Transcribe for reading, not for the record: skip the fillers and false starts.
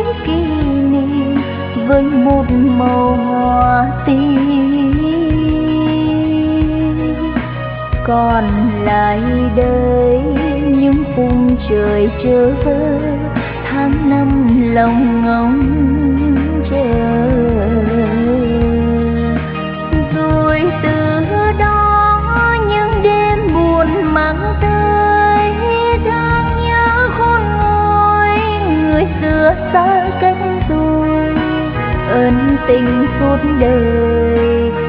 kỷ niệm với một màu hoa tím. Còn lại đây những khung trời trơ vơ, tháng năm lòng ngóng chờ. Rồi từ đó những đêm buồn mang tới, đang nhớ khôn nguôi người xưa xa cách rồi. Ân tình suốt đời